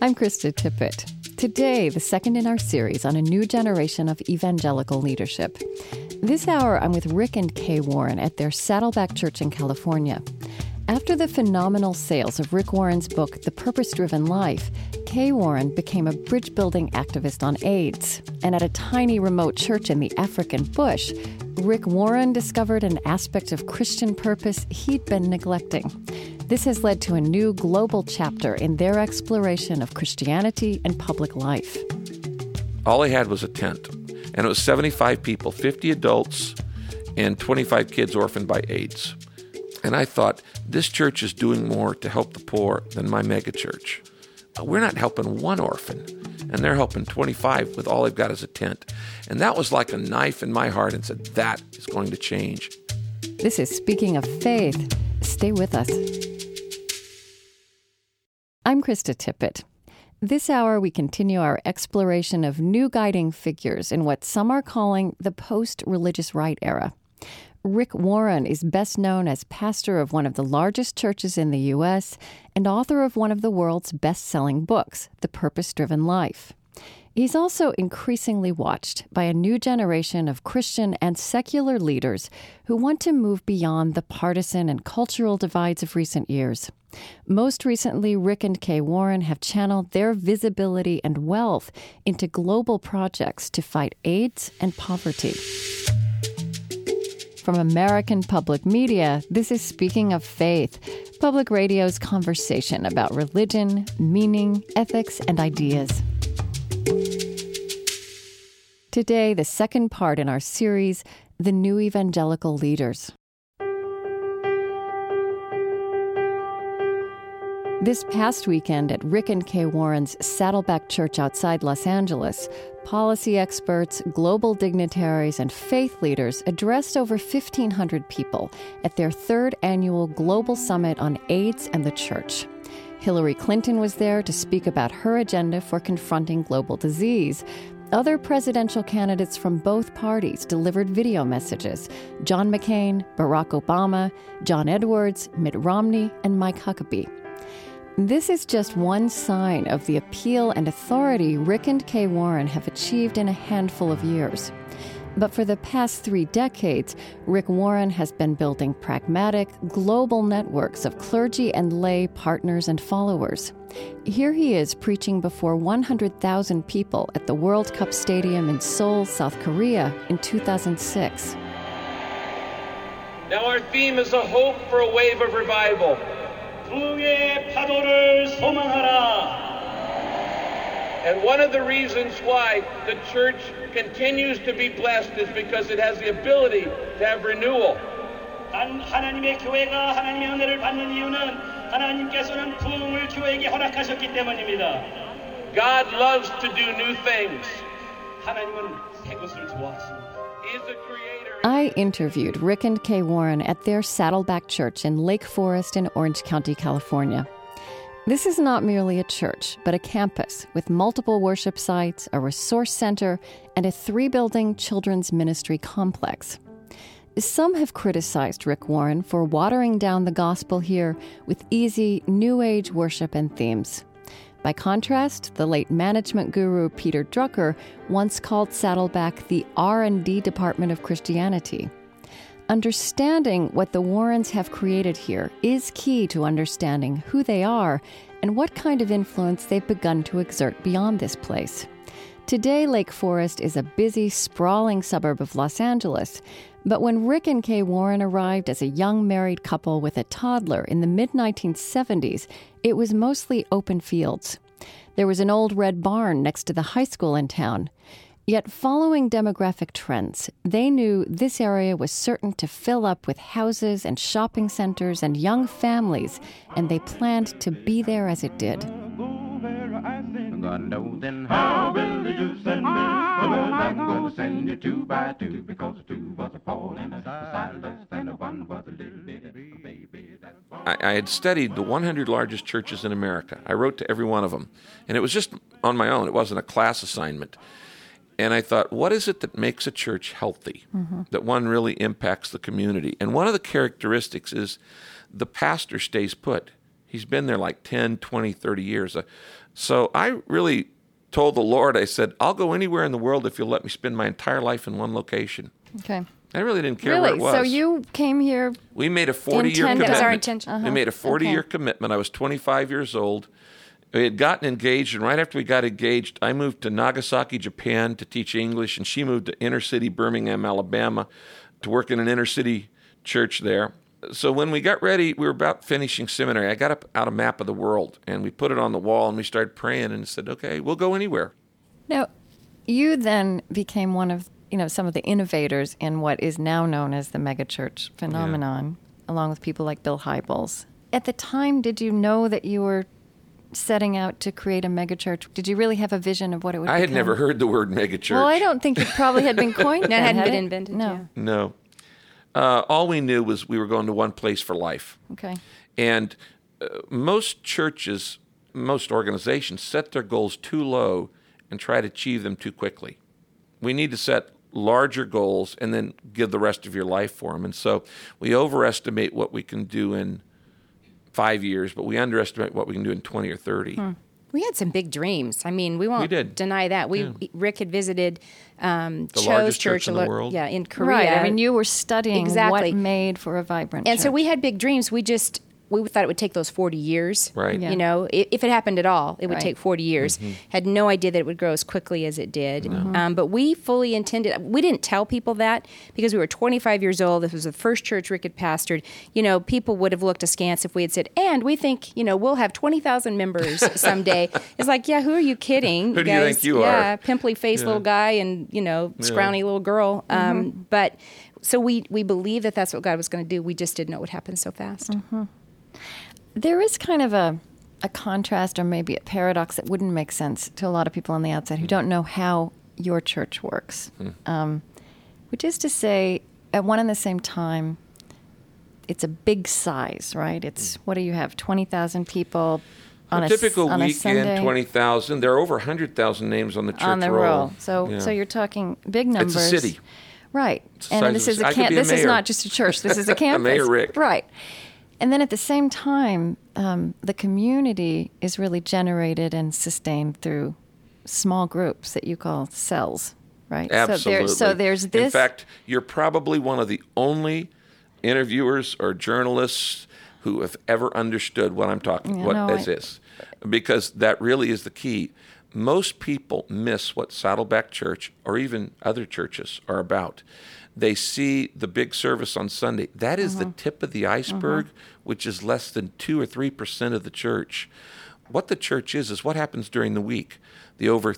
I'm Krista Tippett. Today, the second in our series on a new generation of evangelical leadership. This hour, I'm with Rick and Kay Warren at their Saddleback Church in California. After the phenomenal sales of Rick Warren's book, The Purpose-Driven Life, Kay Warren became a bridge-building activist on AIDS. And at a tiny remote church in the African bush, Rick Warren discovered an aspect of Christian purpose he'd been neglecting. This has led to a new global chapter in their exploration of Christianity and public life. All I had was a tent, and it was 75 people, 50 adults, and 25 kids orphaned by AIDS. And I thought, this church is doing more to help the poor than my megachurch. We're not helping one orphan, and they're helping 25 with all they've got is a tent. And that was like a knife in my heart and said, that is going to change. This is Speaking of Faith. Stay with us. I'm Krista Tippett. This hour, we continue our exploration of new guiding figures in what some are calling the post-religious right era. Rick Warren is best known as pastor of one of the largest churches in the U.S. and author of one of the world's best-selling books, The Purpose-Driven Life. He's also increasingly watched by a new generation of Christian and secular leaders who want to move beyond the partisan and cultural divides of recent years. Most recently, Rick and Kay Warren have channeled their visibility and wealth into global projects to fight AIDS and poverty. From American Public Media, this is Speaking of Faith, public radio's conversation about religion, meaning, ethics, and ideas. Today, the second part in our series, The New Evangelical Leaders. This past weekend at Rick and Kay Warren's Saddleback Church outside Los Angeles, policy experts, global dignitaries, and faith leaders addressed over 1,500 people at their third annual Global Summit on AIDS and the Church. Hillary Clinton was there to speak about her agenda for confronting global disease. Other presidential candidates from both parties delivered video messages: John McCain, Barack Obama, John Edwards, Mitt Romney, and Mike Huckabee. This is just one sign of the appeal and authority Rick and Kay Warren have achieved in a handful of years. But for the past 3 decades, Rick Warren has been building pragmatic, global networks of clergy and lay partners and followers. Here he is preaching before 100,000 people at the World Cup Stadium in Seoul, South Korea in 2006. Now our theme is a hope for a wave of revival. And one of the reasons why the church continues to be blessed is because it has the ability to have renewal. 하나님의 교회가 하나님의 은혜를 받는 이유는 하나님께서는 부흥을 교회에게 허락하셨기 때문입니다. God loves to do new things. 하나님은 새 것을 좋아하십니다. He is the creator. I interviewed Rick and Kay Warren at their Saddleback Church in Lake Forest in Orange County, California. This is not merely a church, but a campus with multiple worship sites, a resource center, and a 3-building children's ministry complex. Some have criticized Rick Warren for watering down the gospel here with easy, New Age worship and themes. By contrast, the late management guru Peter Drucker once called Saddleback the R&D department of Christianity. Understanding what the Warrens have created here is key to understanding who they are and what kind of influence they've begun to exert beyond this place. Today, Lake Forest is a busy, sprawling suburb of Los Angeles. But when Rick and Kay Warren arrived as a young married couple with a toddler in the mid-1970s, it was mostly open fields. There was an old red barn next to the high school in town. Yet following demographic trends, they knew this area was certain to fill up with houses and shopping centers and young families, and they planned to be there as it did. God knows then how will you send me? I'm going to send you 2 by 2 because 2 was a Paul and a Silas and 1 was a little baby. I had studied the 100 largest churches in America. I wrote to every one of them. And it was just on my own. It wasn't a class assignment. And I thought, what is it that makes a church healthy, that one really impacts the community? And one of the characteristics is the pastor stays put. He's been there like 10, 20, 30 years. So I really told the Lord, I said, I'll go anywhere in the world if you'll let me spend my entire life in one location. Okay. I really didn't care where it was. So you came here. We made a 40-year commitment. That was our intention. We made a 40-year commitment. I was 25 years old. We had gotten engaged, and right after we got engaged, I moved to Nagasaki, Japan to teach English, and she moved to inner-city Birmingham, Alabama to work in an inner-city church there. So when we got ready, we were about finishing seminary. I got out a map of the world, and we put it on the wall, and we started praying and said, okay, we'll go anywhere. Now, you then became one of some of the innovators in what is now known as the megachurch phenomenon, along with people like Bill Hybels. At the time, did you know that you were setting out to create a megachurch? Did you really have a vision of what it would become? I had never heard the word megachurch. Well, I don't think it probably had been coined. That hadn't been it? invented. No. Yeah. No. All we knew was we were going to one place for life. Okay. And most churches, most organizations set their goals too low and try to achieve them too quickly. We need to set larger goals and then give the rest of your life for them. And so we overestimate what we can do in 5 years, but we underestimate what we can do in 20 or 30. We had some big dreams. I mean, we won't deny that. Rick had visited Cho's largest church in the world. Yeah, in Korea. Right. I mean, you were studying what made for a vibrant and church. so we had big dreams. We thought it would take those 40 years. Right. Yeah. You know, if it happened at all, it would Right. take 40 years. Had no idea that it would grow as quickly as it did. But we fully intended, we didn't tell people that because we were 25 years old. This was the first church Rick had pastored. You know, people would have looked askance if we had said, and we think, we'll have 20,000 members someday. It's like, yeah, who are you kidding? Who do you think you are? Yeah, pimply-faced little guy and, scrawny little girl. But so we believed that that's what God was going to do. We just didn't know it would happen so fast. There is kind of a contrast or maybe a paradox that wouldn't make sense to a lot of people on the outside who don't know how your church works, which is to say, at one and the same time, it's a big size, right? It's, what do you have, 20,000 people on a a typical on a weekend, Sunday? 20,000. There are over 100,000 names on the church On the roll. So you're talking big numbers. It's a city. Right. It's the size And this of is I could be a this is mayor. not just a church. This is a campus. Mayor Rick. Right. And then at the same time, the community is really generated and sustained through small groups that you call cells, right? Absolutely. So there's this. In fact, you're probably one of the only interviewers or journalists who have ever understood what I'm talking about. Is. Because that really is the key. Most people miss what Saddleback Church or even other churches are about. They see the big service on Sunday. That is the tip of the iceberg, which is less than 2 or 3% of the church. What the church is what happens during the week. The over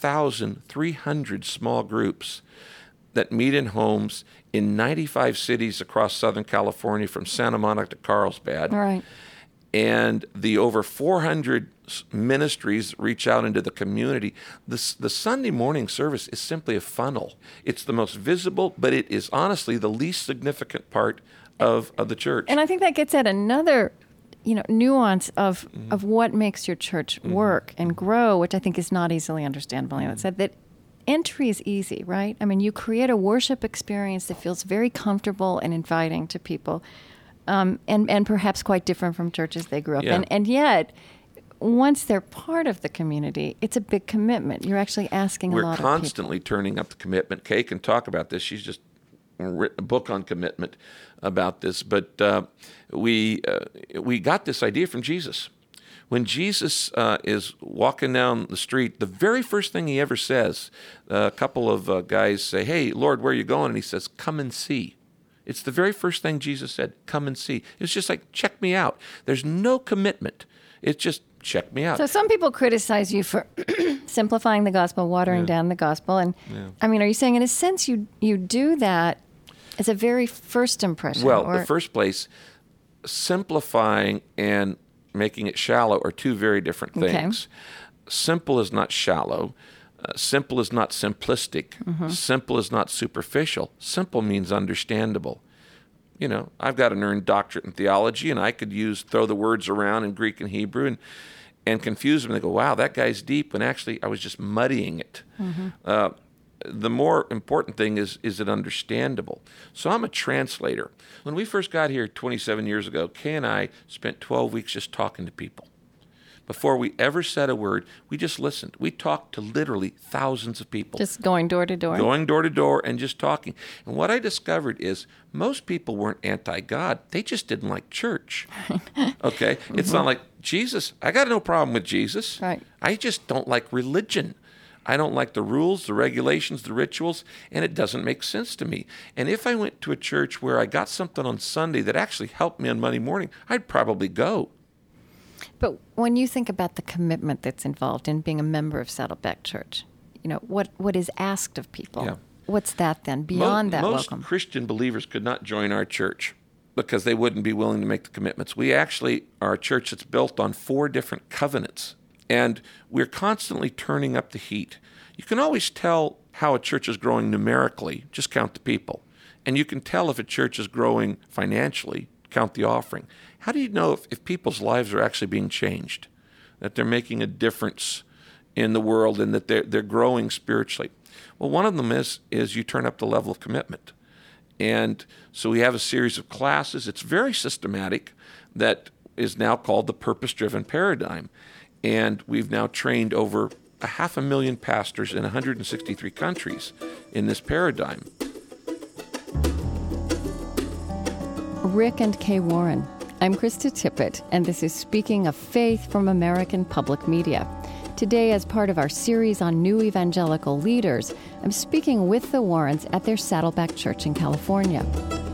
3,300 small groups that meet in homes in 95 cities across Southern California, from Santa Monica to Carlsbad. Right. And the over 400 ministries reach out into the community. The Sunday morning service is simply a funnel. It's the most visible, but it is honestly the least significant part of the church. And I think that gets at another, nuance of what makes your church work and grow, which I think is not easily understandable. I said that entry is easy, right? I mean, you create a worship experience that feels very comfortable and inviting to people. And perhaps quite different from churches they grew up in. And yet, once they're part of the community, it's a big commitment. You're actually asking a lot of people. We're constantly turning up the commitment. Kay can talk about this. She's just written a book on commitment about this. But we got this idea from Jesus. When Jesus is walking down the street, the very first thing he ever says, a couple of guys say, "Hey, Lord, where are you going?" And he says, "Come and see." It's the very first thing Jesus said, "Come and see." It's just like, check me out. There's no commitment. It's just, check me out. So some people criticize you for simplifying the gospel, watering down the gospel. And I mean, are you saying in a sense you do that as a very first impression? Well, the first place, simplifying and making it shallow are two very different things. Simple is not shallow. Simple is not simplistic. Simple is not superficial. Simple means understandable. I've got an earned doctorate in theology, and I could throw the words around in Greek and Hebrew and confuse them. They go, wow, that guy's deep, when actually I was just muddying it. the more important thing is it understandable? So I'm a translator. When we first got here 27 years ago, Kay and I spent 12 weeks just talking to people. Before we ever said a word, we just listened. We talked to literally thousands of people. Just going door to door? Going door to door and just talking. And what I discovered is most people weren't anti-God. They just didn't like church. Okay? It's not like, Jesus, I got no problem with Jesus. Right. I just don't like religion. I don't like the rules, the regulations, the rituals, and it doesn't make sense to me. And if I went to a church where I got something on Sunday that actually helped me on Monday morning, I'd probably go. But when you think about the commitment that's involved in being a member of Saddleback Church, what is asked of people? Yeah. What's that then, beyond that most welcome? Christian believers could not join our church because they wouldn't be willing to make the commitments. We actually are a church that's built on 4 different covenants, and we're constantly turning up the heat. You can always tell how a church is growing numerically, just count the people. And you can tell if a church is growing financially, count the offering. How do you know if people's lives are actually being changed, that they're making a difference in the world and that they're growing spiritually? Well, one of them is you turn up the level of commitment. And so we have a series of classes. It's very systematic that is now called the Purpose-Driven Paradigm. And we've now trained over 500,000 pastors in 163 countries in this paradigm. Rick and Kay Warren. I'm Krista Tippett, and this is Speaking of Faith from American Public Media. Today, as part of our series on new evangelical leaders, I'm speaking with the Warrens at their Saddleback Church in California.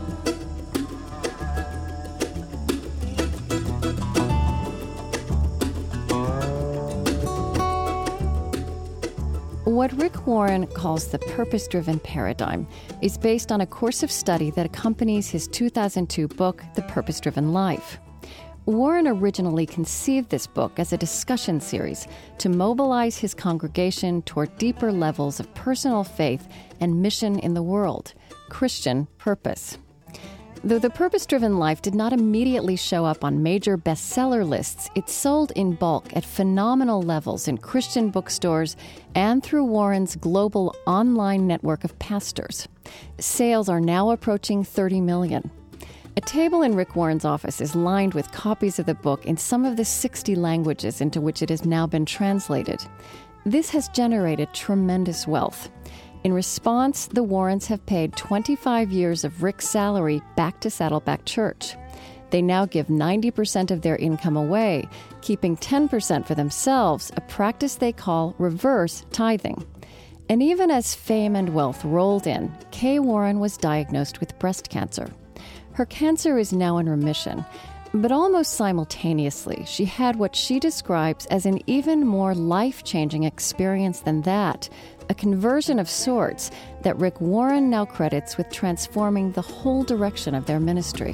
What Rick Warren calls the purpose-driven paradigm is based on a course of study that accompanies his 2002 book, The Purpose-Driven Life. Warren originally conceived this book as a discussion series to mobilize his congregation toward deeper levels of personal faith and mission in the world, Christian purpose. Though The Purpose-Driven Life did not immediately show up on major bestseller lists, it sold in bulk at phenomenal levels in Christian bookstores and through Warren's global online network of pastors. Sales are now approaching 30 million. A table in Rick Warren's office is lined with copies of the book in some of the 60 languages into which it has now been translated. This has generated tremendous wealth. In response, the Warrens have paid 25 years of Rick's salary back to Saddleback Church. They now give 90% of their income away, keeping 10% for themselves, a practice they call reverse tithing. And even as fame and wealth rolled in, Kay Warren was diagnosed with breast cancer. Her cancer is now in remission, but almost simultaneously, she had what she describes as an even more life-changing experience than that, a conversion of sorts that Rick Warren now credits with transforming the whole direction of their ministry.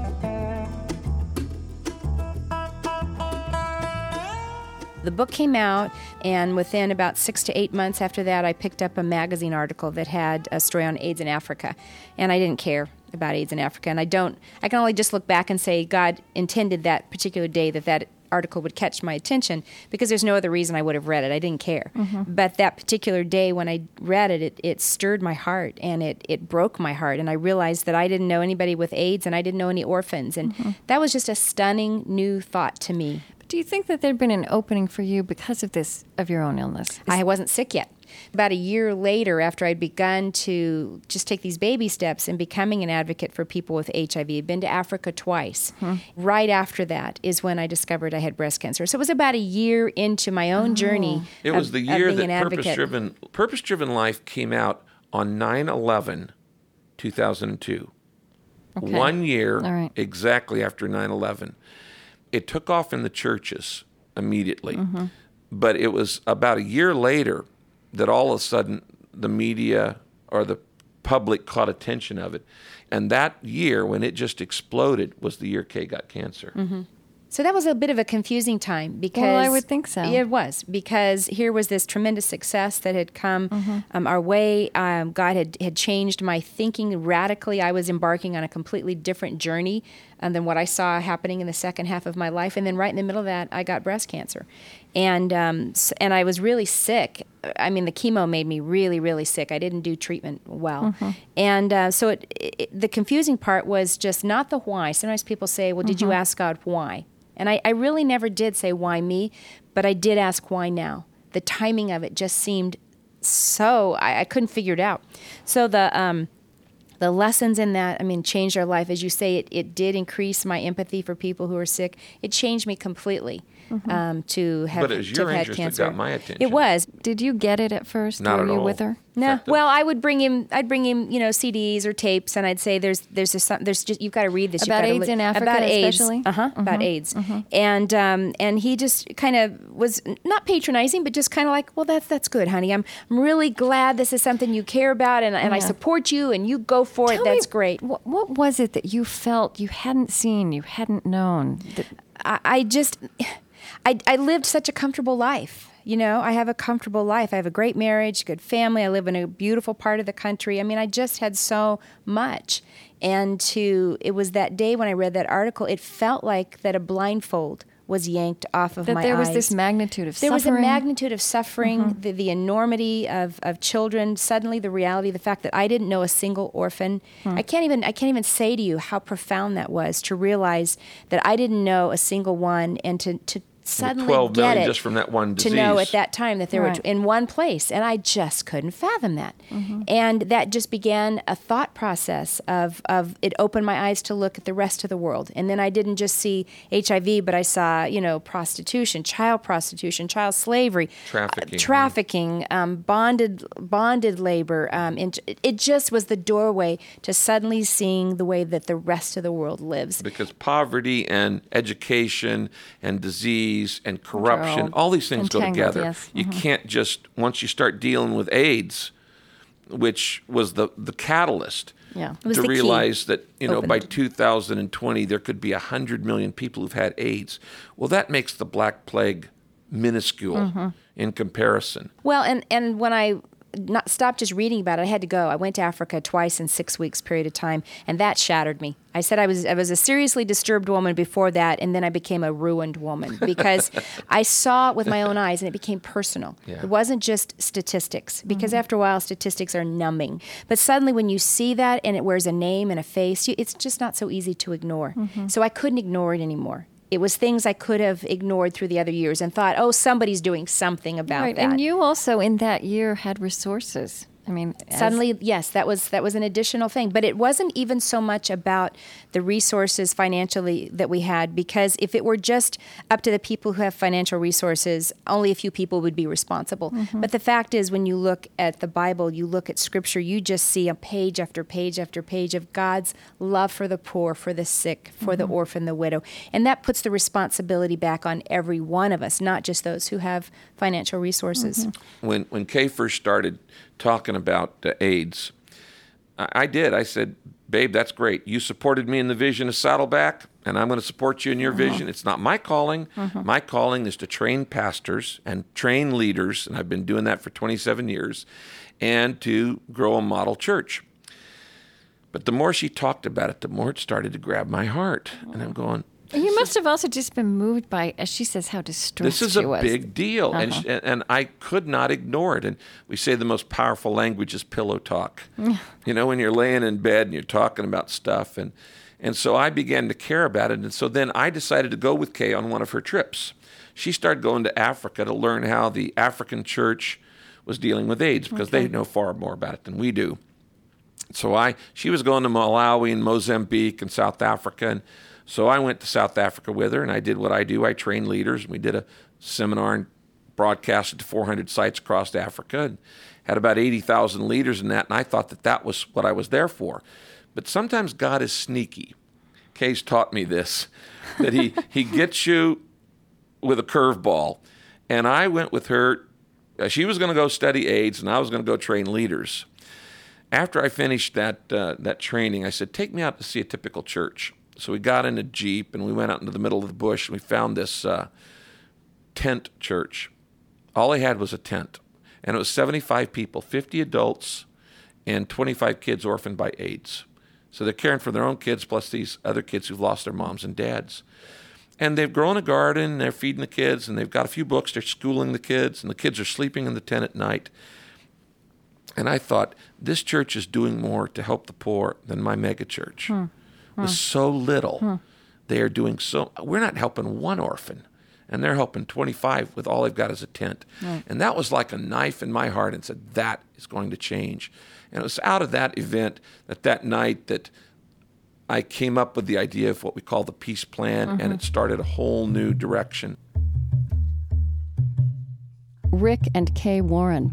The book came out, and within about 6 to 8 months after that, I picked up a magazine article that had a story on AIDS in Africa, and I didn't care about AIDS in Africa, and I can only just look back and say God intended that particular day that article would catch my attention, because there's no other reason I would have read it. I didn't care. Mm-hmm. But that particular day when I read it, it stirred my heart, and it broke my heart, and I realized that I didn't know anybody with AIDS, and I didn't know any orphans, and that was just a stunning new thought to me. Do you think that there'd been an opening for you because of your own illness? I wasn't sick yet. About a year later, after I'd begun to just take these baby steps in becoming an advocate for people with HIV, I'd been to Africa twice. Right after that is when I discovered I had breast cancer. So it was about a year into my own journey. It was the year that Purpose-Driven Life came out on 9/11, 2002. Okay. 1 year exactly after 9/11. It took off in the churches immediately. But it was about a year later that all of a sudden the media or the public caught attention of it. And that year, when it just exploded, was the year Kay got cancer. So that was a bit of a confusing time because... Well, I would think so. It was, because here was this tremendous success that had come our way. God had changed my thinking radically. I was embarking on a completely different journey than what I saw happening in the second half of my life. And then right in the middle of that, I got breast cancer. And I was really sick. I mean, the chemo made me really, really sick. I didn't do treatment well. And so the confusing part was just not the why. Sometimes people say, well, did you ask God why? And I really never did say why me, but I did ask why now. The timing of it just seemed so, I couldn't figure it out. So the lessons in that, I mean, changed our life. As you say, it did increase my empathy for people who are sick. It changed me completely to have, but it was your had interest cancer. that got my attention. It was. Did you get it at first? Not Were at you all. with her? No. Well, I'd bring him, CDs or tapes, and I'd say, there's just, you've got to read this. About You've AIDS gotta in Africa, about AIDS. especially? About AIDS. And he just kind of was not patronizing, but just kind of like, well, that's good, honey. I'm really glad this is something you care about, and I support you, and you go for it. That's great. What was it that you felt you hadn't seen, you hadn't known? I lived such a comfortable life. I have a comfortable life. I have a great marriage, good family. I live in a beautiful part of the country. I mean, I just had so much. And it was that day when I read that article, it felt like that a blindfold was yanked off of my eyes. That there was this magnitude of suffering. There was a magnitude of suffering, the enormity of children, suddenly the reality, the fact that I didn't know a single orphan. I can't even say to you how profound that was, to realize that I didn't know a single one, and to suddenly 12 get million it just from that one disease. to know at that time that they were Right. in one place, and I just couldn't fathom that. And that just began a thought process of it opened my eyes to look at the rest of the world. And then I didn't just see HIV, but I saw prostitution, child slavery, trafficking, bonded labor. And it just was the doorway to suddenly seeing the way that the rest of the world lives. Because poverty and education and disease and corruption, all these things go entangled, together. yes. You can't just, once you start dealing with AIDS, which was the catalyst, Yeah. It was to the key. realize that, Opened. by 2020, there could be 100 million people who've had AIDS. Well, that makes the Black Plague minuscule in comparison. Well, and when I stopped just reading about it, I had to go. I went to Africa twice in 6 weeks period of time, and that shattered me. I said I was a seriously disturbed woman before that, and then I became a ruined woman because I saw it with my own eyes, and it became personal. Yeah. It wasn't just statistics, because after a while, statistics are numbing. But suddenly, when you see that and it wears a name and a face, it's just not so easy to ignore. So I couldn't ignore it anymore. It was things I could have ignored through the other years and thought, oh, somebody's doing something about Right. that. And you also, in that year, had resources. I mean, Suddenly, yes, that was an additional thing. But it wasn't even so much about the resources financially that we had, because if it were just up to the people who have financial resources, only a few people would be responsible. But the fact is, when you look at the Bible, you look at Scripture, you just see a page after page after page of God's love for the poor, for the sick, for the orphan, the widow. And that puts the responsibility back on every one of us, not just those who have financial resources. When Kay first started talking about AIDS, I did. I said, babe, that's great. You supported me in the vision of Saddleback, and I'm going to support you in your vision. It's not my calling. My calling is to train pastors and train leaders, and I've been doing that for 27 years, and to grow a model church. But the more she talked about it, the more it started to grab my heart. And I'm going, you must have also just been moved by, as she says, how distressed this is she a was. big deal, and I could not ignore it. And we say the most powerful language is pillow talk. When you're laying in bed and you're talking about stuff, and so I began to care about it. And so then I decided to go with Kay on one of her trips. She started going to Africa to learn how the African church was dealing with AIDS, because they know far more about it than we do. So she was going to Malawi and Mozambique and South Africa, and so I went to South Africa with her, and I did what I do. I trained leaders, and we did a seminar and broadcasted to 400 sites across Africa, and had about 80,000 leaders in that, and I thought that was what I was there for. But sometimes God is sneaky. Kay's taught me this, that he gets you with a curveball. And I went with her. She was going to go study AIDS, and I was going to go train leaders. After I finished that training, I said, take me out to see a typical church. So we got in a Jeep, and we went out into the middle of the bush, and we found this tent church. All they had was a tent, and it was 75 people, 50 adults, and 25 kids orphaned by AIDS. So they're caring for their own kids plus these other kids who've lost their moms and dads. And they've grown a garden, they're feeding the kids, and they've got a few books, they're schooling the kids, and the kids are sleeping in the tent at night. And I thought, this church is doing more to help the poor than my mega church. With so little, they are doing so. We're not helping one orphan, and they're helping 25 with all they've got as a tent. Right. And that was like a knife in my heart, and said, that is going to change. And it was out of that event, that night, that I came up with the idea of what we call the Peace Plan, and it started a whole new direction. Rick and Kay Warren.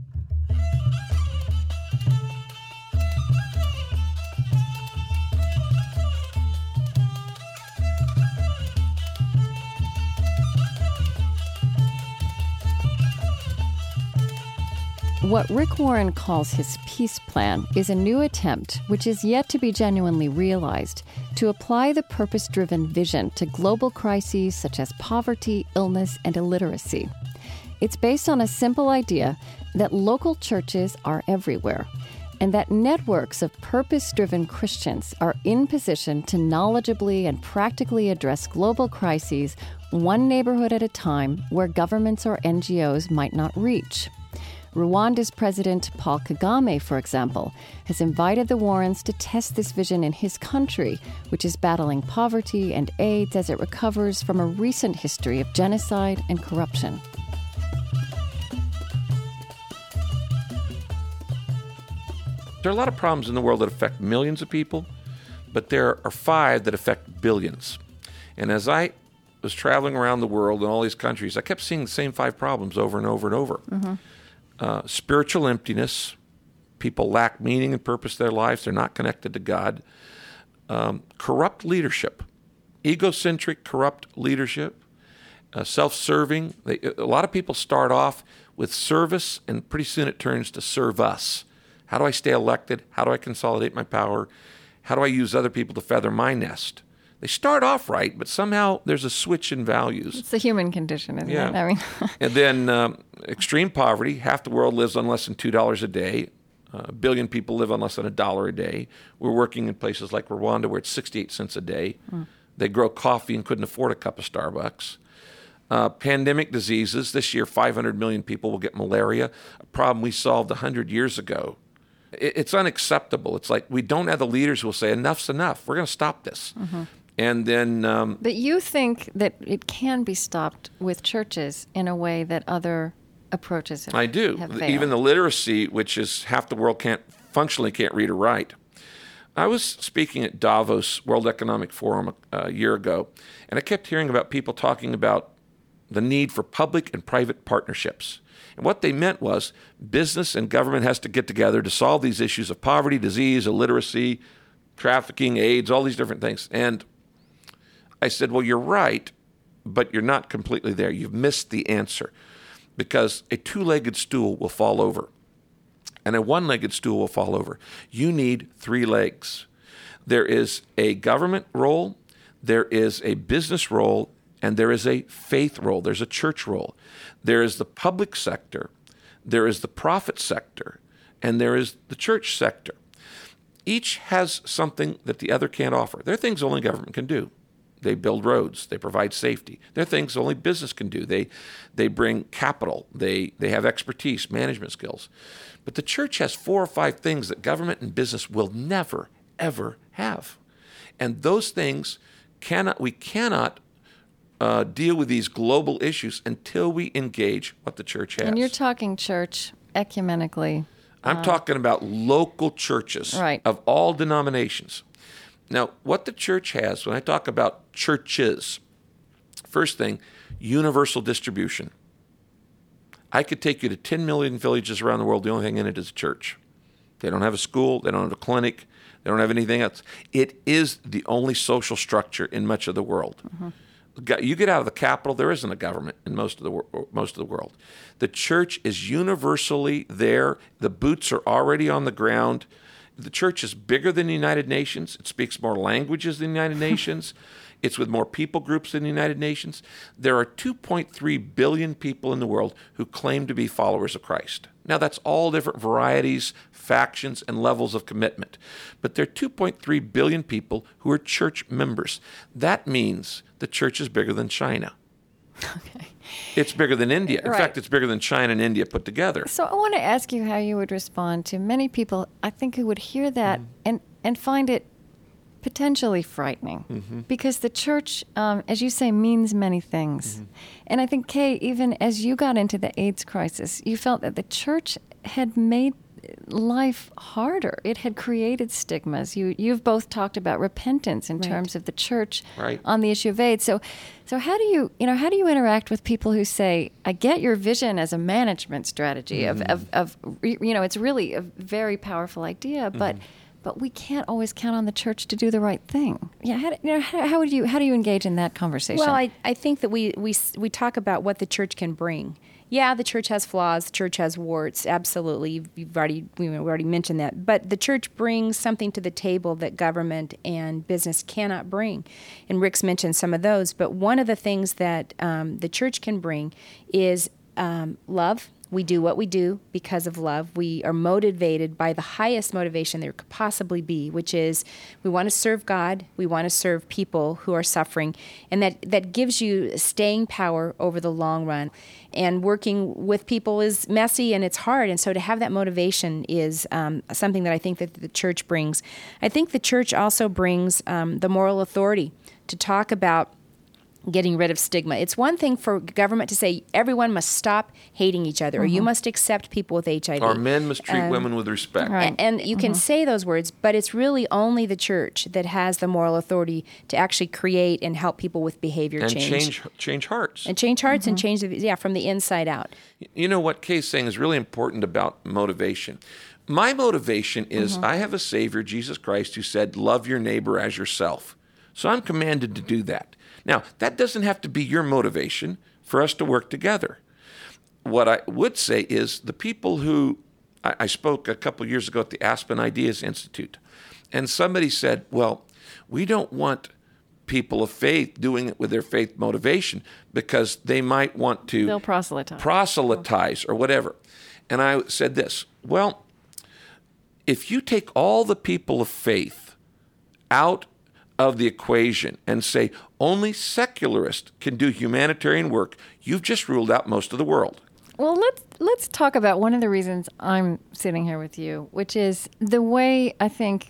What Rick Warren calls his peace plan is a new attempt, which is yet to be genuinely realized, to apply the purpose-driven vision to global crises such as poverty, illness, and illiteracy. It's based on a simple idea that local churches are everywhere, and that networks of purpose-driven Christians are in position to knowledgeably and practically address global crises one neighborhood at a time where governments or NGOs might not reach. Rwanda's President Paul Kagame, for example, has invited the Warrens to test this vision in his country, which is battling poverty and AIDS as it recovers from a recent history of genocide and corruption. There are a lot of problems in the world that affect millions of people, but there are 5 that affect billions. And as I was traveling around the world in all these countries, I kept seeing the same 5 problems over and over and over. Spiritual emptiness. People lack meaning and purpose in their lives. They're not connected to God. Corrupt leadership. Egocentric, corrupt leadership. Self-serving. A lot of people start off with service, and pretty soon it turns to serve us. How do I stay elected? How do I consolidate my power? How do I use other people to feather my nest? They start off right, but somehow there's a switch in values. It's the human condition, isn't it? I mean, and then extreme poverty. Half the world lives on less than $2 a day. A billion people live on less than $1 a day. We're working in places like Rwanda where it's 68 cents a day. They grow coffee and couldn't afford a cup of Starbucks. Pandemic diseases. This year, 500 million people will get malaria, a problem we solved 100 years ago. It's unacceptable. It's like we don't have the leaders who will say, enough's enough. We're going to stop this. And then... but you think that it can be stopped with churches in a way that other approaches have I do. Have failed. Even the literacy, which is half the world can't read or write. I was speaking at Davos World Economic Forum a year ago, and I kept hearing about people talking about the need for public and private partnerships. And what they meant was business and government has to get together to solve these issues of poverty, disease, illiteracy, trafficking, AIDS, all these different things. And I said, well, you're right, but you're not completely there. You've missed the answer, because a 2-legged stool will fall over and a 1-legged stool will fall over. You need 3 legs. There is a government role, there is a business role, and there is a faith role. There's a church role. There is the public sector, there is the profit sector, and there is the church sector. Each has something that the other can't offer. There are things only government can do. They build roads. They provide safety. There are things only business can do. They bring capital. They have expertise, management skills. But the church has 4 or 5 things that government and business will never, ever have. And those things we cannot deal with these global issues until we engage what the church has. And you're talking church ecumenically. I'm talking about local churches of all denominations. Now, what the church has, when I talk about churches, first thing, universal distribution. I could take you to 10 million villages around the world. The only thing in it is a church. They don't have a school. They don't have a clinic. They don't have anything else. It is the only social structure in much of the world. You get out of the capital, there isn't a government in most of the world. The church is universally there. The boots are already on the ground. The church is bigger than the United Nations. It speaks more languages than the United Nations. It's with more people groups than the United Nations. There are 2.3 billion people in the world who claim to be followers of Christ. Now, that's all different varieties, factions, and levels of commitment. But there are 2.3 billion people who are church members. That means the church is bigger than China. Okay. It's bigger than India. In Right. fact, it's bigger than China and India put together. So I want to ask you how you would respond to many people, I think, who would hear that and find it potentially frightening, because the church, as you say, means many things. And I think, Kay, even as you got into the AIDS crisis, you felt that the church had made life harder. It had created stigmas. You've both talked about repentance in terms of the church Right. on the issue of AIDS. So how do you interact with people who say, I get your vision as a management strategy of it's really a very powerful idea, but we can't always count on the church to do the right thing. Yeah, how do you engage in that conversation? Well, I think that we talk about what the church can bring. Yeah, the church has flaws. The church has warts. Absolutely, we already mentioned that. But the church brings something to the table that government and business cannot bring. And Rick's mentioned some of those. But one of the things that the church can bring is love. We do what we do because of love. We are motivated by the highest motivation there could possibly be, which is we want to serve God. We want to serve people who are suffering. And that gives you staying power over the long run. And working with people is messy and it's hard. And so to have that motivation is something that I think that the church brings. I think the church also brings the moral authority to talk about getting rid of stigma. It's one thing for government to say everyone must stop hating each other, or you must accept people with HIV. Or men must treat women with respect. Right. And you can say those words, but it's really only the church that has the moral authority to actually create and help people with behavior And change. change hearts. And change hearts and change, from the inside out. You know what Kay's saying is really important about motivation. My motivation is I have a Savior, Jesus Christ, who said, love your neighbor as yourself. So I'm commanded to do that. Now, that doesn't have to be your motivation for us to work together. What I would say is the people who, I spoke a couple years ago at the Aspen Ideas Institute, and somebody said, well, we don't want people of faith doing it with their faith motivation because they might want to They'll proselytize or whatever. And I said this, well, if you take all the people of faith out of the equation and say only secularists can do humanitarian work, you've just ruled out most of the world. Well, let's talk about one of the reasons I'm sitting here with you, which is the way I think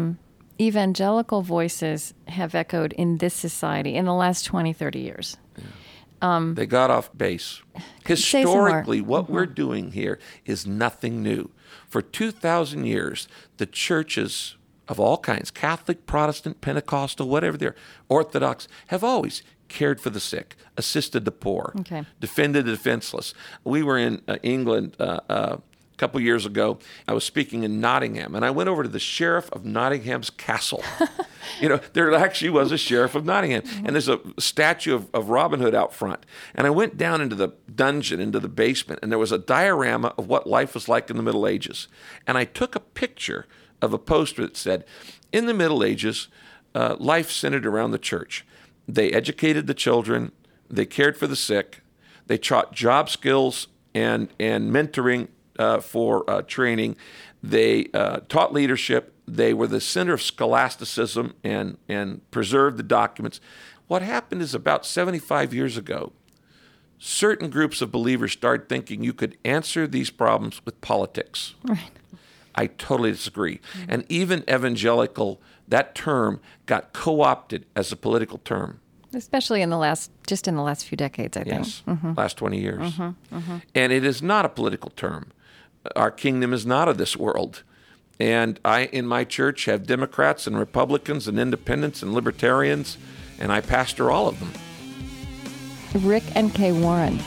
evangelical voices have echoed in this society in the last 20, 30 years. They got off base. Say some more. Historically, what we're doing here is nothing new. For 2,000 years, the churches of all kinds, Catholic, Protestant, Pentecostal, whatever they're, Orthodox, have always cared for the sick, assisted the poor, defended the defenseless. We were in England a couple years ago. I was speaking in Nottingham, and I went over to the sheriff of Nottingham's castle. There actually was a sheriff of Nottingham, and there's a statue of Robin Hood out front. And I went down into the dungeon, into the basement, and there was a diorama of what life was like in the Middle Ages. And I took a picture of a poster that said, in the Middle Ages, life centered around the church. They educated the children, they cared for the sick, they taught job skills and mentoring for training, they taught leadership, they were the center of scholasticism and preserved the documents. What happened is about 75 years ago, certain groups of believers started thinking you could answer these problems with politics. Right. I totally disagree. And even evangelical, that term got co-opted as a political term. Especially in the last few decades, I think. Yes, last 20 years. And it is not a political term. Our kingdom is not of this world. And I, in my church, have Democrats and Republicans and independents and libertarians, and I pastor all of them. Rick and Kay Warren.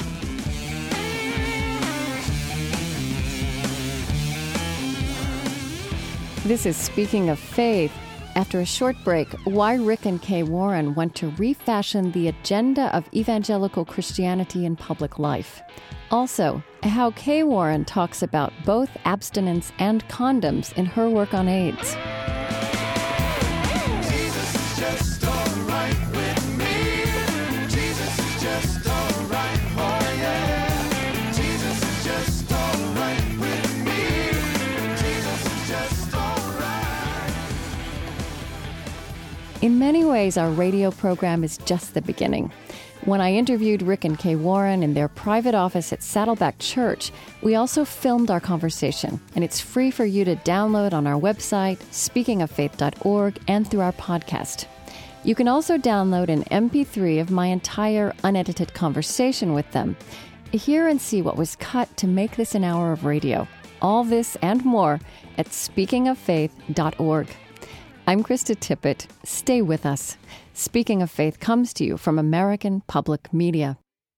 This is Speaking of Faith. After a short break, why Rick and Kay Warren want to refashion the agenda of evangelical Christianity in public life. Also, how Kay Warren talks about both abstinence and condoms in her work on AIDS. Jesus is just all right with In many ways, our radio program is just the beginning. When I interviewed Rick and Kay Warren in their private office at Saddleback Church, we also filmed our conversation, and it's free for you to download on our website, speakingoffaith.org, and through our podcast. You can also download an MP3 of my entire unedited conversation with them. Hear and see what was cut to make this an hour of radio. All this and more at speakingoffaith.org. I'm Krista Tippett. Stay with us. Speaking of Faith comes to you from American Public Media.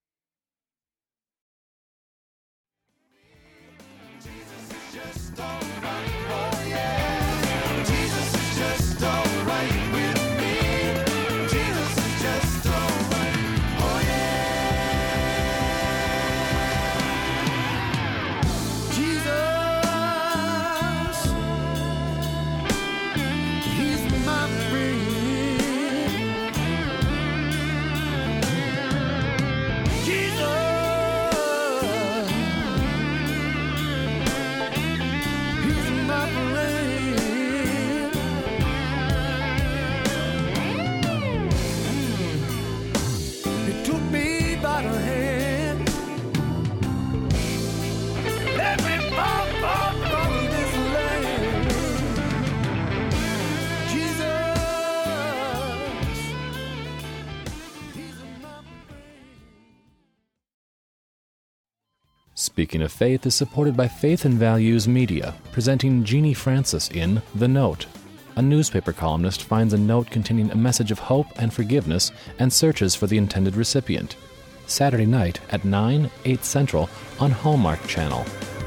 Speaking of Faith is supported by Faith and Values Media, presenting Jeannie Francis in The Note. A newspaper columnist finds a note containing a message of hope and forgiveness and searches for the intended recipient. Saturday night at 9, 8 Central on Hallmark Channel.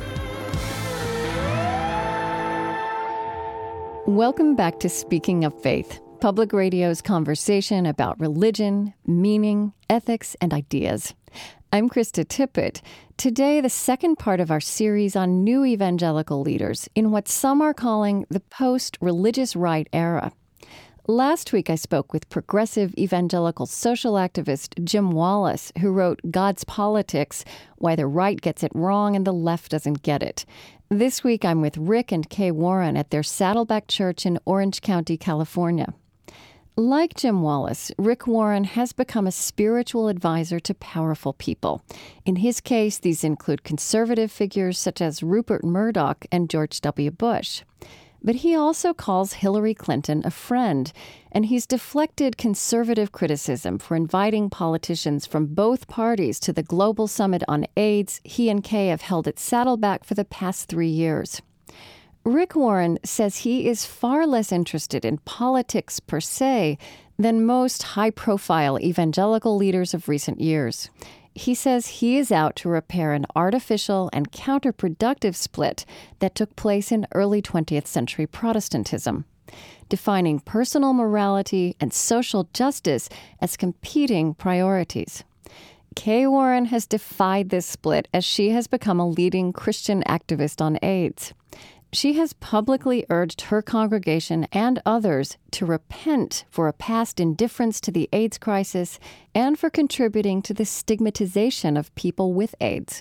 Welcome back to Speaking of Faith, Public Radio's conversation about religion, meaning, ethics, and ideas. I'm Krista Tippett. Today, the second part of our series on new evangelical leaders in what some are calling the post-religious right era. Last week, I spoke with progressive evangelical social activist Jim Wallis, who wrote God's Politics, Why the Right Gets It Wrong and the Left Doesn't Get It. This week, I'm with Rick and Kay Warren at their Saddleback Church in Orange County, California. Like Jim Wallis, Rick Warren has become a spiritual advisor to powerful people. In his case, these include conservative figures such as Rupert Murdoch and George W. Bush. But he also calls Hillary Clinton a friend, and he's deflected conservative criticism for inviting politicians from both parties to the Global Summit on AIDS he and Kay have held at Saddleback for the past 3 years. Rick Warren says he is far less interested in politics per se than most high-profile evangelical leaders of recent years. He says he is out to repair an artificial and counterproductive split that took place in early 20th century Protestantism, defining personal morality and social justice as competing priorities. Kay Warren has defied this split as she has become a leading Christian activist on AIDS. She has publicly urged her congregation and others to repent for a past indifference to the AIDS crisis and for contributing to the stigmatization of people with AIDS.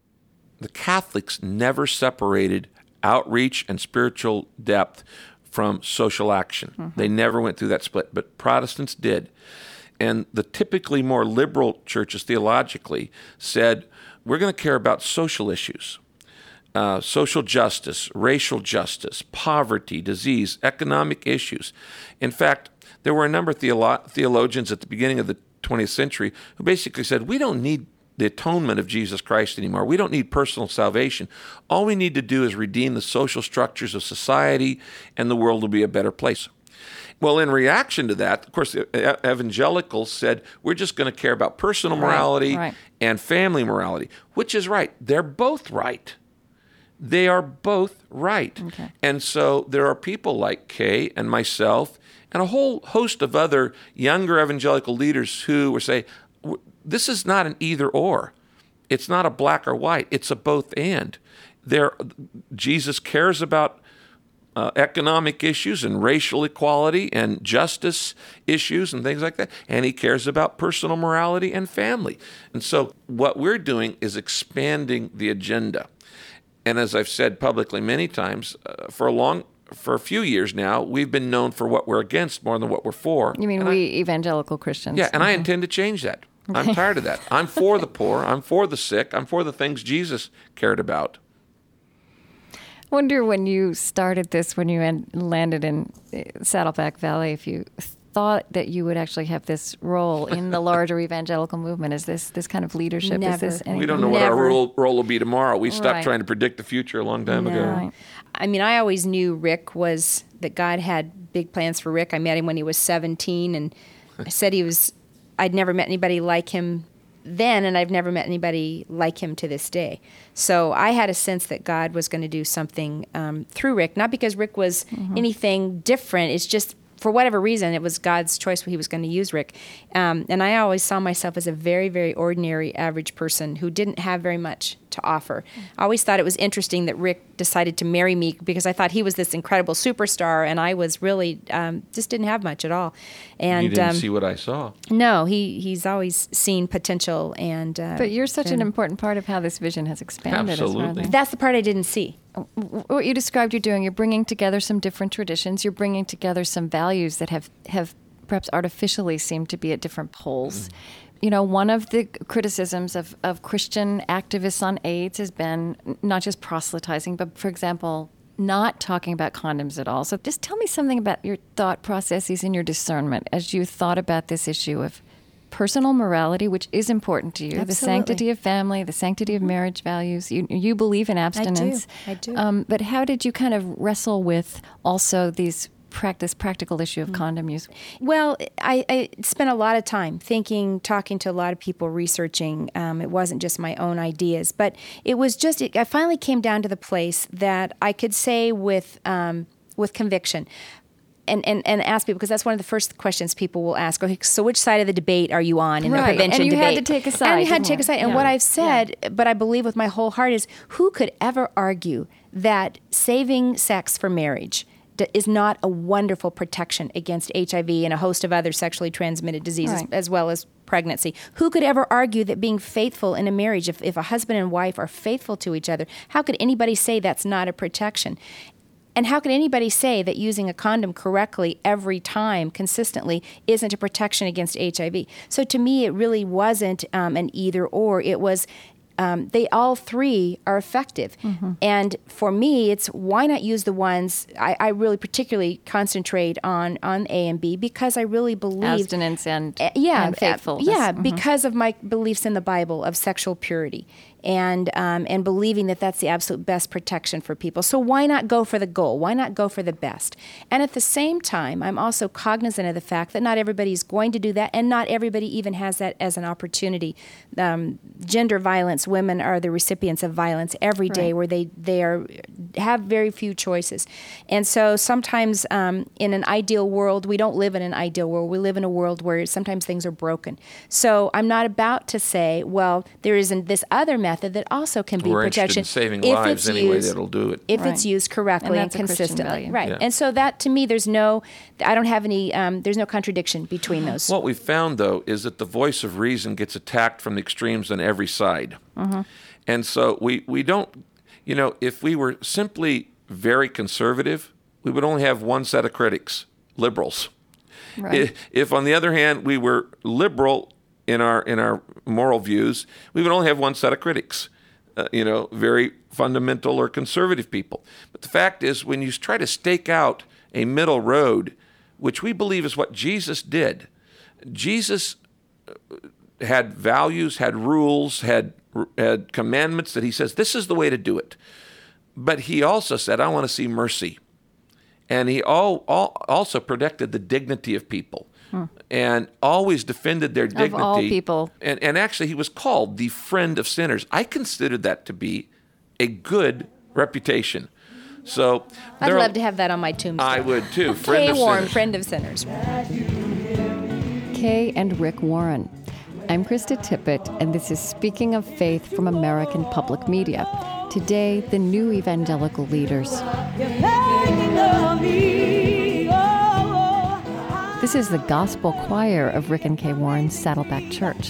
The Catholics never separated outreach and spiritual depth from social action. Mm-hmm. They never went through that split, but Protestants did. And the typically more liberal churches theologically said, we're going to care about social issues. Social justice, racial justice, poverty, disease, economic issues. In fact, there were a number of theologians at the beginning of the 20th century who basically said, we don't need the atonement of Jesus Christ anymore. We don't need personal salvation. All we need to do is redeem the social structures of society, and the world will be a better place. Well, in reaction to that, of course, the evangelicals said, we're just going to care about personal morality and family morality, which is right. They're both right. They are both right. Okay. And so there are people like Kay and myself and a whole host of other younger evangelical leaders who were saying, this is not an either or. It's not a black or white. It's a both and. Jesus cares about economic issues and racial equality and justice issues and things like that. And he cares about personal morality and family. And so what we're doing is expanding the agenda. And as I've said publicly many times, for a long for a few years now, we've been known for what we're against more than what we're for. You mean evangelical Christians? Yeah, and I intend to change that. I'm tired of that. I'm for the poor. I'm for the sick. I'm for the things Jesus cared about. I wonder when you started this, when you landed in Saddleback Valley, if you thought that you would actually have this role in the larger evangelical movement. Is this kind of leadership? Never. Is this We don't know what our role will be tomorrow. We stopped Right. trying to predict the future a long time ago. Right. I mean, I always knew that God had big plans for Rick. I met him when he was 17, and I said I'd never met anybody like him then, and I've never met anybody like him to this day. So I had a sense that God was going to do something through Rick, not because Rick was anything different. It's just, for whatever reason, it was God's choice he was going to use Rick. And I always saw myself as a very, very ordinary, average person who didn't have very much to offer. I always thought it was interesting that Rick decided to marry me because I thought he was this incredible superstar, and I was really just didn't have much at all. And You didn't see what I saw. no, he's always seen potential, and But you're such an important part of how this vision has expanded. as well, Absolutely. then. that's the part I didn't see. What you described you're doing, you're bringing together some different traditions. You're bringing together some values that have perhaps artificially seemed to be at different poles. You know, one of the criticisms of Christian activists on AIDS has been not just proselytizing, but, for example, not talking about condoms at all. So just tell me something about your thought processes and your discernment as you thought about this issue of personal morality, which is important to you, the Absolutely. sanctity of family, the sanctity of marriage values. You believe in abstinence. I do. But how did you kind of wrestle with also this practical issue of condom use? Well, I spent a lot of time thinking, talking to a lot of people, researching. It wasn't just my own ideas, but it was just, I finally came down to the place that I could say with conviction and ask people, because that's one of the first questions people will ask. Okay, so which side of the debate are you on in the Right. prevention And you debate? had to take a side, And you had to didn't take a side. you? And Yeah. what I've said, but I believe with my whole heart, is who could ever argue that saving sex for marriage is not a wonderful protection against HIV and a host of other sexually transmitted diseases, Right. as well as pregnancy? Who could ever argue that being faithful in a marriage, if a husband and wife are faithful to each other, how could anybody say that's not a protection? And how could anybody say that using a condom correctly every time, consistently, isn't a protection against HIV? So to me, it really wasn't an either or. It was they all three are effective. And for me, it's why not use the ones, I really particularly concentrate on A and B, because I really believe Abstinence and faithfulness. Yeah, because of my beliefs in the Bible of sexual purity and believing that that's the absolute best protection for people. So why not go for the goal? Why not go for the best? And at the same time, I'm also cognizant of the fact that not everybody's going to do that, and not everybody even has that as an opportunity. Gender violence, women are the recipients of violence every day, Right. where they have very few choices. And so sometimes in an ideal world, we don't live in an ideal world. We live in a world where sometimes things are broken. So I'm not about to say, well, there isn't this other method that also can be We're protection. interested in saving if lives it's any way used- that'll do it. If Right. it's used correctly And and, that's a Christian consistently. value. Right. Yeah. And so that, to me, I don't have any, there's no contradiction between those. What we found, though, is that the voice of reason gets attacked from the extremes on every side. And so we don't, if we were simply very conservative, we would only have one set of critics, liberals. Right. If, on the other hand, we were liberal in our moral views, we would only have one set of critics, very fundamental or conservative people. But the fact is, when you try to stake out a middle road, which we believe is what Jesus did, Jesus had values, had rules, had commandments that he says, this is the way to do it. But he also said, I want to see mercy. And he also protected the dignity of people and always defended their dignity. Of all people. And actually, he was called the friend of sinners. I considered that to be a good reputation. So I'd love to have that on my tombstone. I would too. Friend Kay of Warren, sinners. friend of sinners. Kay and Rick Warren. I'm Krista Tippett, and this is Speaking of Faith from American Public Media. Today, the new evangelical leaders. This is the gospel choir of Rick and Kay Warren's Saddleback Church.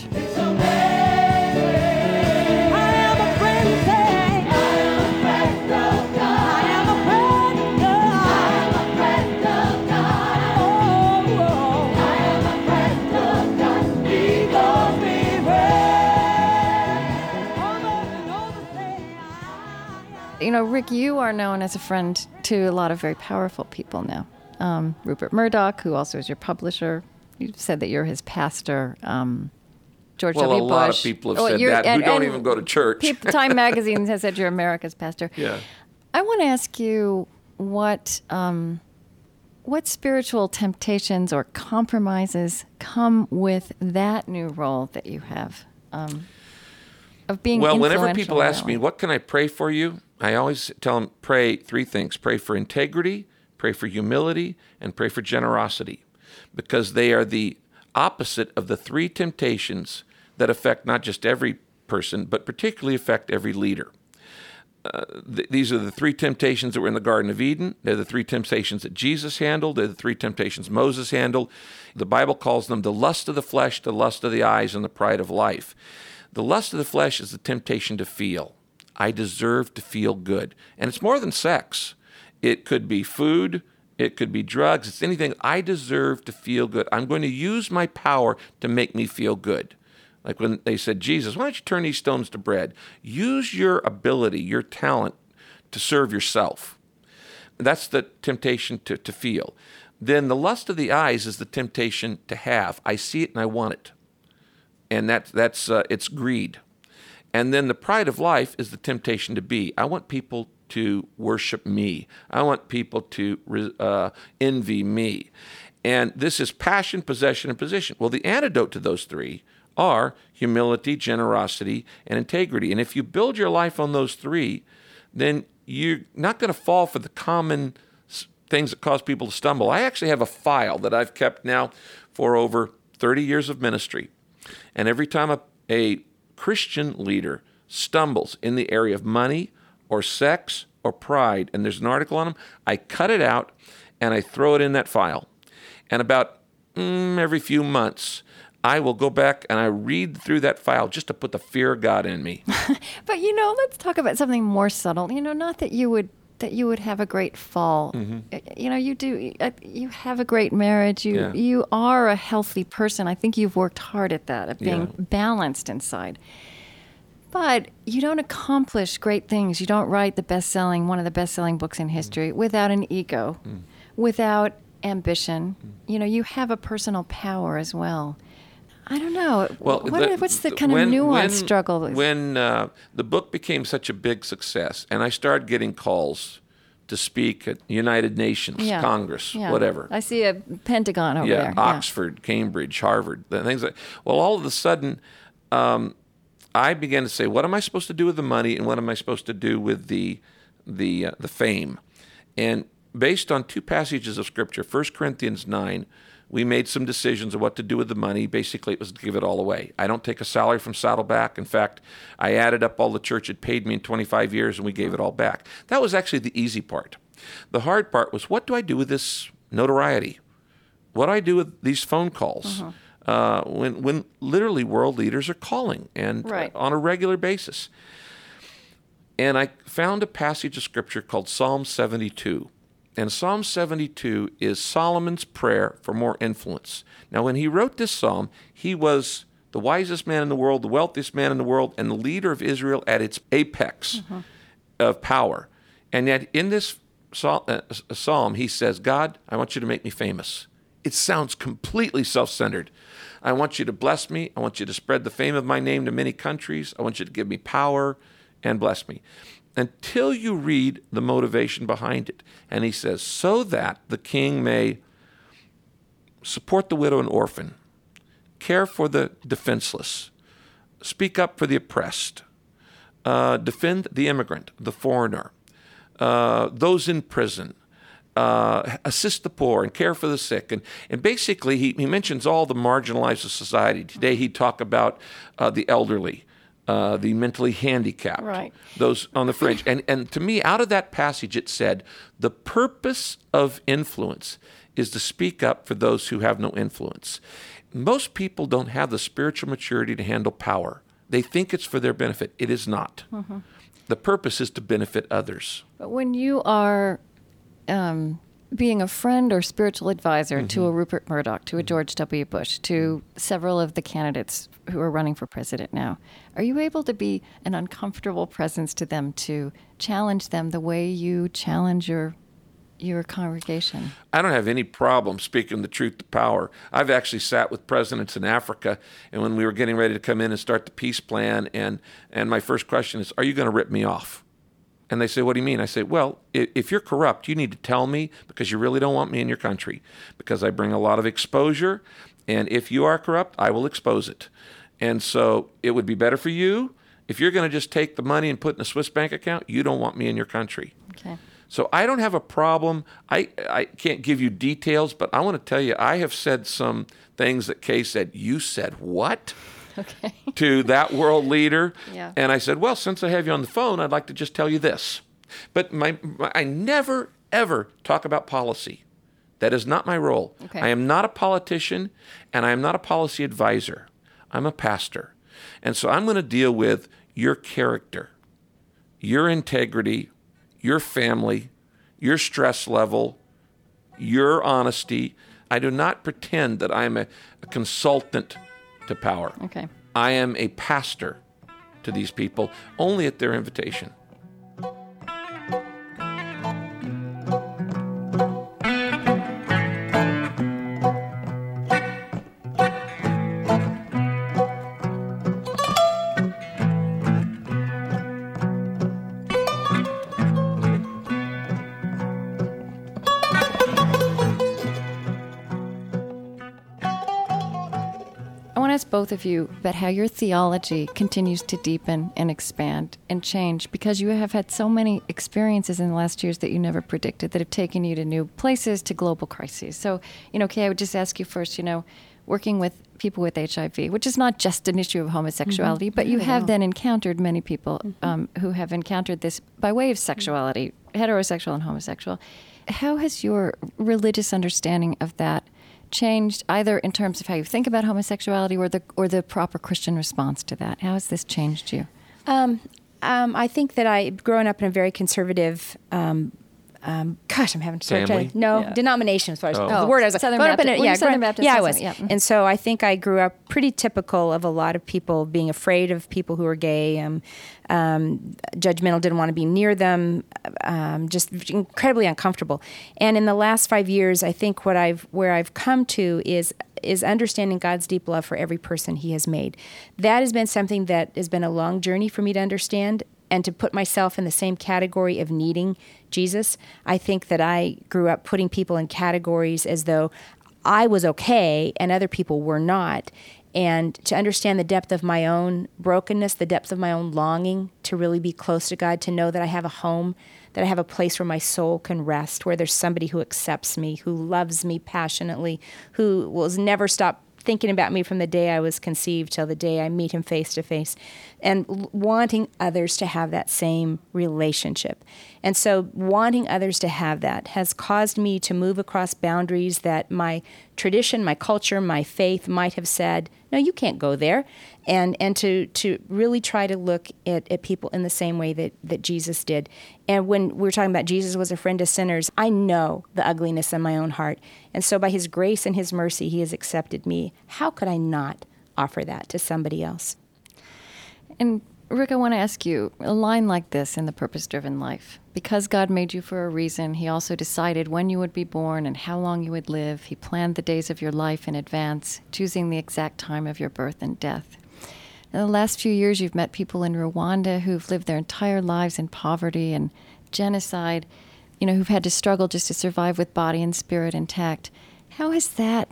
Rick, you are known as a friend to a lot of very powerful people now. Rupert Murdoch, who also is your publisher. You said that you're his pastor. George W. Bush. Well, a lot of people have said that who don't even go to church. Time Magazine has said you're America's pastor. Yeah. I want to ask you what spiritual temptations or compromises come with that new role that you have of being Well, influential? whenever people ask me, what can I pray for you? I always tell them, pray three things. Pray for integrity, pray for humility, and pray for generosity. Because they are the opposite of the three temptations that affect not just every person, but particularly affect every leader. These are the three temptations that were in the Garden of Eden. They're the three temptations that Jesus handled. They're the three temptations Moses handled. The Bible calls them the lust of the flesh, the lust of the eyes, and the pride of life. The lust of the flesh is the temptation to feel. I deserve to feel good. And it's more than sex. It could be food. It could be drugs. It's anything. I deserve to feel good. I'm going to use my power to make me feel good. Like when they said, Jesus, why don't you turn these stones to bread? Use your ability, your talent to serve yourself. That's the temptation to feel. Then the lust of the eyes is the temptation to have. I see it and I want it. And that's it's greed. And then the pride of life is the temptation to be. I want people to worship me. I want people to envy me. And this is passion, possession, and position. Well, the antidote to those three are humility, generosity, and integrity. And if you build your life on those three, then you're not going to fall for the common things that cause people to stumble. I actually have a file that I've kept now for over 30 years of ministry. And every time a Christian leader stumbles in the area of money or sex or pride, and there's an article on them, I cut it out and I throw it in that file. And about every few months, I will go back and I read through that file just to put the fear of God in me. But let's talk about something more subtle. Not that you would have a great fall. Mm-hmm. You do. You have a great marriage. You are a healthy person. I think you've worked hard at that, at being balanced inside. But you don't accomplish great things. You don't write one of the best-selling books in history without an ego, without ambition. You have a personal power as well. I don't know. Well, what's the kind of nuanced struggle? When the book became such a big success, and I started getting calls to speak at United Nations, Congress, whatever. I see a Pentagon over there. Oxford, Cambridge, Harvard, things like. Well, all of a sudden, I began to say, what am I supposed to do with the money, and what am I supposed to do with the fame? And based on two passages of Scripture, 1 Corinthians 9. We made some decisions of what to do with the money. Basically, it was to give it all away. I don't take a salary from Saddleback. In fact, I added up all the church had paid me in 25 years, and we gave it all back. That was actually the easy part. The hard part was, what do I do with this notoriety? What do I do with these phone calls when literally world leaders are calling and on a regular basis? And I found a passage of Scripture called Psalm 72. And Psalm 72 is Solomon's prayer for more influence. Now, when he wrote this psalm, he was the wisest man in the world, the wealthiest man in the world, and the leader of Israel at its apex of power. And yet in this psalm, he says, God, I want you to make me famous. It sounds completely self-centered. I want you to bless me. I want you to spread the fame of my name to many countries. I want you to give me power and bless me. Until you read the motivation behind it. And he says, so that the king may support the widow and orphan, care for the defenseless, speak up for the oppressed, defend the immigrant, the foreigner, those in prison, assist the poor and care for the sick. And basically, he mentions all the marginalized of society. Today he'd talk about the elderly, the mentally handicapped, those on the fringe. And to me, out of that passage, it said, the purpose of influence is to speak up for those who have no influence. Most people don't have the spiritual maturity to handle power. They think it's for their benefit. It is not. The purpose is to benefit others. But when you are being a friend or spiritual advisor to a Rupert Murdoch, to a George W. Bush, to several of the candidates who are running for president now, are you able to be an uncomfortable presence to them, to challenge them the way you challenge your congregation? I don't have any problem speaking the truth to power. I've actually sat with presidents in Africa, and when we were getting ready to come in and start the peace plan, and my first question is, are you going to rip me off? And they say, what do you mean? I say, well, if you're corrupt, you need to tell me, because you really don't want me in your country, because I bring a lot of exposure, and if you are corrupt, I will expose it. And so it would be better for you if you're going to just take the money and put it in a Swiss bank account. You don't want me in your country. Okay. So I don't have a problem. I can't give you details, but I want to tell you, I have said some things that Kay said, you said what? Okay. To that world leader. Yeah. And I said, well, since I have you on the phone, I'd like to just tell you this. But I never, ever talk about policy. That is not my role. Okay. I am not a politician, and I am not a policy advisor. I'm a pastor. And so I'm going to deal with your character, your integrity, your family, your stress level, your honesty. I do not pretend that I'm a consultant to power. Okay. I am a pastor to these people, only at their invitation. Both of you about how your theology continues to deepen and expand and change, because you have had so many experiences in the last years that you never predicted that have taken you to new places, to global crises. So, Kay, I would just ask you first, working with people with HIV, which is not just an issue of homosexuality, but you have then encountered many people who have encountered this by way of sexuality, heterosexual and homosexual. How has your religious understanding of that changed, either in terms of how you think about homosexuality or the proper Christian response to that? How has this changed you? I think that growing up in a very conservative, I'm having to Family? denomination as far as the word I was like, Southern Baptist. Southern Baptist. Yeah, I was. Yeah. And so I think I grew up pretty typical of a lot of people being afraid of people who are gay, judgmental, didn't want to be near them, just incredibly uncomfortable. And in the last 5 years, I think where I've come to is understanding God's deep love for every person He has made. That has been something that has been a long journey for me to understand, and to put myself in the same category of needing Jesus. I think that I grew up putting people in categories as though I was okay and other people were not. And to understand the depth of my own brokenness, the depth of my own longing to really be close to God, to know that I have a home, that I have a place where my soul can rest, where there's somebody who accepts me, who loves me passionately, who will never stop thinking about me from the day I was conceived till the day I meet Him face to face, and wanting others to have that same relationship. And so wanting others to have that has caused me to move across boundaries that my tradition, my culture, my faith might have said, no, you can't go there. And to really try to look at people in the same way that Jesus did. And when we're talking about Jesus was a friend to sinners, I know the ugliness in my own heart. And so by His grace and His mercy, He has accepted me. How could I not offer that to somebody else? And Rick, I want to ask you a line like this in The Purpose-Driven Life. Because God made you for a reason, He also decided when you would be born and how long you would live. He planned the days of your life in advance, choosing the exact time of your birth and death. In the last few years, you've met people in Rwanda who've lived their entire lives in poverty and genocide, who've had to struggle just to survive with body and spirit intact. What has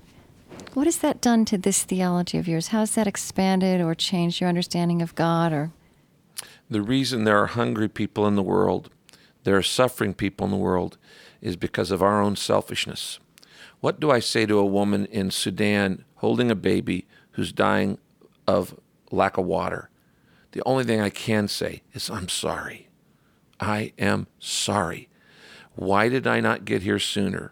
that done to this theology of yours? How has that expanded or changed your understanding of God? The reason there are hungry people in the world, there are suffering people in the world, is because of our own selfishness. What do I say to a woman in Sudan holding a baby who's dying of lack of water? The only thing I can say is, I'm sorry. I am sorry. Why did I not get here sooner?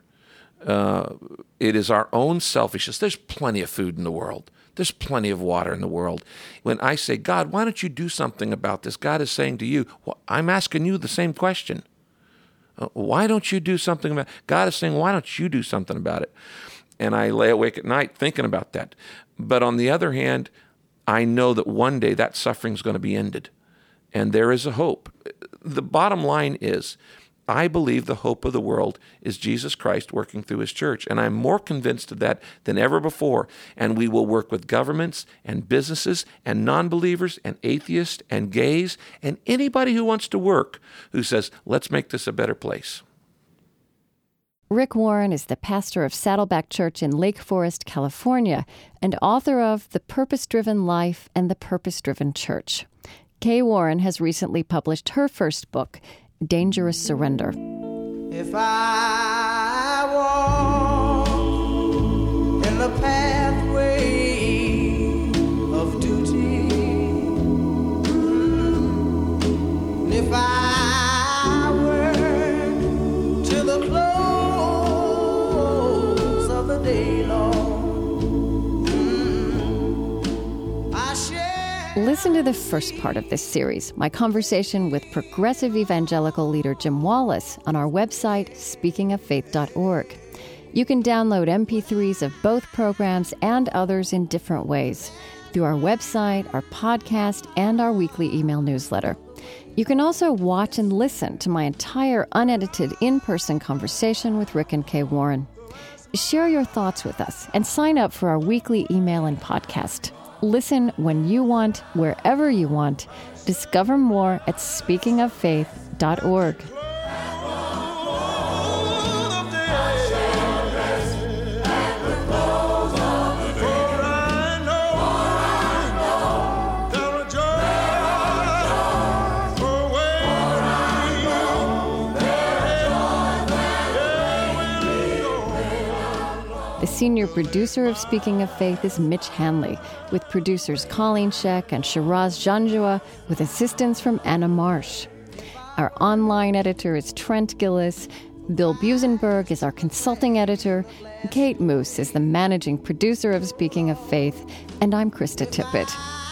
It is our own selfishness. There's plenty of food in the world. There's plenty of water in the world. When I say, God, why don't you do something about this? God is saying to you, well, I'm asking you the same question. Why don't you do something about it? God is saying, why don't you do something about it? And I lay awake at night thinking about that. But on the other hand, I know that one day that suffering is going to be ended. And there is a hope. The bottom line is, I believe the hope of the world is Jesus Christ working through his church. And I'm more convinced of that than ever before. And we will work with governments and businesses and non-believers and atheists and gays and anybody who wants to work who says, let's make this a better place. Rick Warren is the pastor of Saddleback Church in Lake Forest, California, and author of The Purpose-Driven Life and the Purpose-Driven Church. Kay Warren has recently published her first book, Dangerous Surrender. If I walk in the pathway of duty, and if I work to the close of the day, Lord, I share. Listen to the first part of this series, my conversation with progressive evangelical leader Jim Wallis, on our website, speakingoffaith.org. You can download MP3s of both programs and others in different ways through our website, our podcast, and our weekly email newsletter. You can also watch and listen to my entire unedited in-person conversation with Rick and Kay Warren. Share your thoughts with us and sign up for our weekly email and podcast. Listen when you want, wherever you want. Discover more at speakingoffaith.org. The senior producer of Speaking of Faith is Mitch Hanley, with producers Colleen Scheck and Shiraz Janjua, with assistance from Anna Marsh. Our online editor is Trent Gillis. Bill Busenberg is our consulting editor. Kate Moose is the managing producer of Speaking of Faith. And I'm Krista Tippett.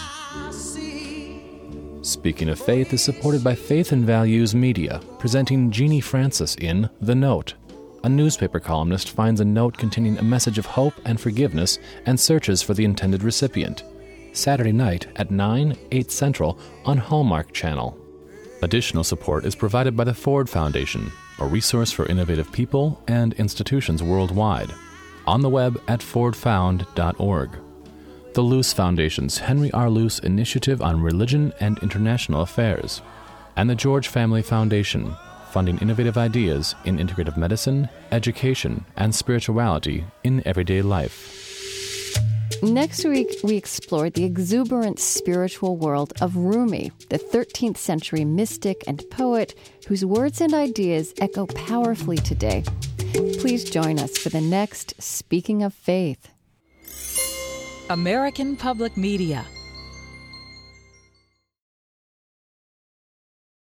Speaking of Faith is supported by Faith and Values Media, presenting Jeannie Francis in The Note. A newspaper columnist finds a note containing a message of hope and forgiveness and searches for the intended recipient. Saturday night at 9, 8 Central on Hallmark Channel. Additional support is provided by the Ford Foundation, a resource for innovative people and institutions worldwide. On the web at fordfound.org. The Luce Foundation's Henry R. Luce Initiative on Religion and International Affairs. And the George Family Foundation, funding innovative ideas in integrative medicine, education, and spirituality in everyday life. Next week, we explored the exuberant spiritual world of Rumi, the 13th century mystic and poet whose words and ideas echo powerfully today. Please join us for the next Speaking of Faith. American Public Media